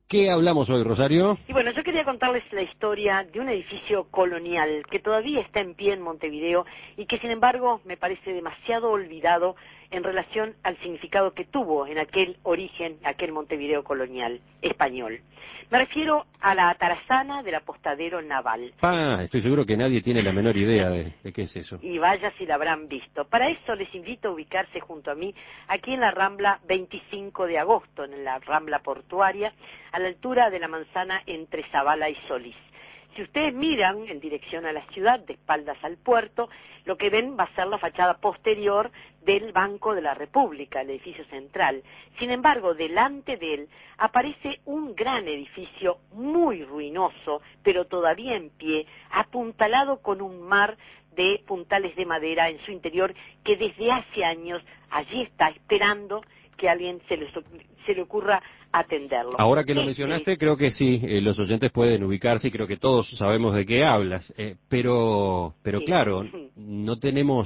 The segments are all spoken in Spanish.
qué hablamos hoy, Rosario? Y bueno, yo quería contarles la historia de un edificio colonial que todavía está en pie en Montevideo y que sin embargo me parece demasiado olvidado en relación al significado que tuvo en aquel origen, aquel Montevideo colonial español. Me refiero a la atarazana del apostadero naval. Estoy seguro que nadie tiene la menor idea de qué es eso. Y vaya si la habrán visto. Para eso les invito a ubicarse junto a mí aquí en la Rambla 25 de agosto, en la Rambla portuaria, a la altura de la manzana entre Zabala y Solís. Si ustedes miran en dirección a la ciudad, de espaldas al puerto, lo que ven va a ser la fachada posterior del Banco de la República, el edificio central. Sin embargo, delante de él aparece un gran edificio muy ruinoso, pero todavía en pie, apuntalado con un mar de puntales de madera en su interior, que desde hace años allí está esperando que a alguien se le ocurra atenderlo. Ahora que lo mencionaste, creo que sí, los oyentes pueden ubicarse y creo que todos sabemos de qué hablas, pero Sí. claro, no tenemos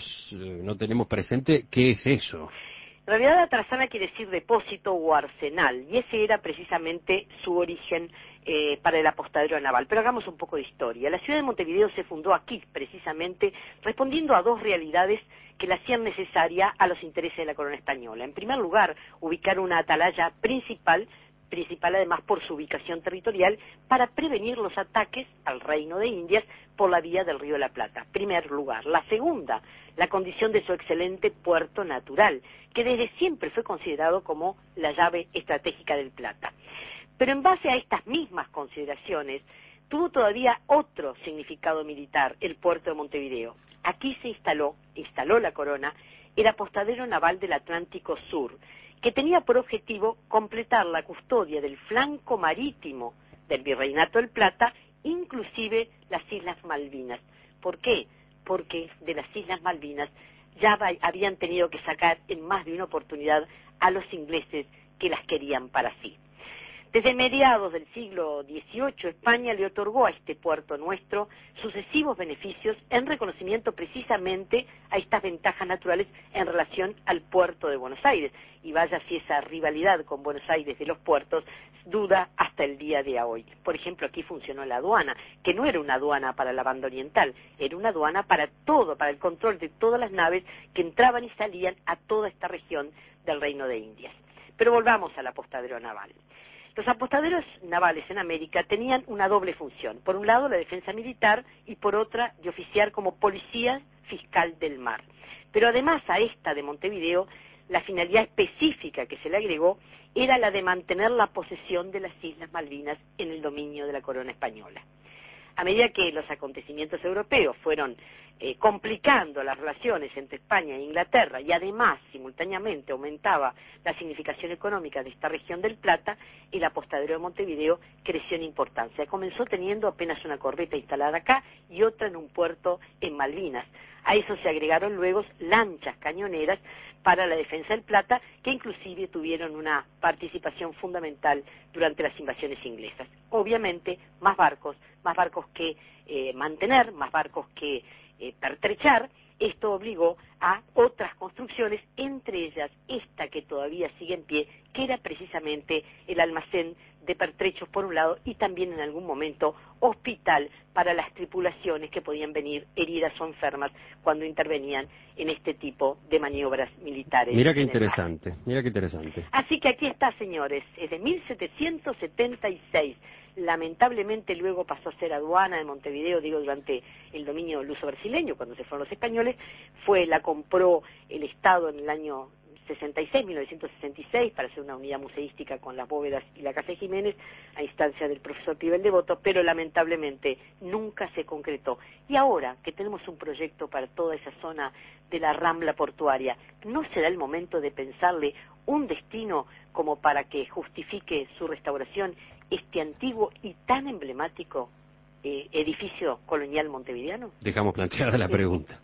presente qué es eso. En realidad, atarazana quiere decir depósito o arsenal, y ese era precisamente su origen para el apostadero naval. Pero hagamos un poco de historia. La ciudad de Montevideo se fundó aquí, precisamente, respondiendo a dos realidades que la hacían necesaria a los intereses de la corona española. En primer lugar, ubicar una atalaya principal además por su ubicación territorial, para prevenir los ataques al Reino de Indias por la vía del Río de la Plata. Primer lugar. La segunda, la condición de su excelente puerto natural, que desde siempre fue considerado como la llave estratégica del Plata. Pero en base a estas mismas consideraciones, tuvo todavía otro significado militar el puerto de Montevideo. Aquí se instaló la corona, el apostadero naval del Atlántico Sur, que tenía por objetivo completar la custodia del flanco marítimo del Virreinato del Plata, inclusive las Islas Malvinas. ¿Por qué? Porque de las Islas Malvinas ya habían tenido que sacar en más de una oportunidad a los ingleses que las querían para sí. Desde mediados del siglo XVIII, España le otorgó a este puerto nuestro sucesivos beneficios en reconocimiento precisamente a estas ventajas naturales en relación al puerto de Buenos Aires. Y vaya si esa rivalidad con Buenos Aires de los puertos dura hasta el día de hoy. Por ejemplo, aquí funcionó la aduana, que no era una aduana para la banda oriental, era una aduana para todo, para el control de todas las naves que entraban y salían a toda esta región del Reino de Indias. Pero volvamos al apostadero naval. Los apostaderos navales en América tenían una doble función. Por un lado, la defensa militar y por otra, de oficiar como policía fiscal del mar. Pero además a esta de Montevideo, la finalidad específica que se le agregó era la de mantener la posesión de las Islas Malvinas en el dominio de la corona española. A medida que los acontecimientos europeos fueron complicando las relaciones entre España e Inglaterra y además simultáneamente aumentaba la significación económica de esta región del Plata, el apostadero de Montevideo creció en importancia. Comenzó teniendo apenas una corbeta instalada acá y otra en un puerto en Malvinas. A eso se agregaron luego lanchas cañoneras para la defensa del Plata, que inclusive tuvieron una participación fundamental durante las invasiones inglesas. Obviamente, más barcos que mantener, más barcos que pertrechar. Esto obligó a otras construcciones, entre ellas esta que todavía sigue en pie, que era precisamente el almacén de pertrechos por un lado y también en algún momento hospital para las tripulaciones que podían venir heridas o enfermas cuando intervenían en este tipo de maniobras militares. Mira qué interesante. Así que aquí está, señores, es de 1776. Lamentablemente luego pasó a ser aduana de Montevideo, durante el dominio luso brasileño, cuando se fueron los españoles, la compró el Estado en el año 1966, para hacer una unidad museística con las bóvedas y la Casa de Jiménez, a instancia del profesor Pibel Devoto, pero lamentablemente nunca se concretó. Y ahora que tenemos un proyecto para toda esa zona de la Rambla portuaria, ¿no será el momento de pensarle un destino como para que justifique su restauración este antiguo y tan emblemático edificio colonial montevideano? Dejamos planteada la pregunta.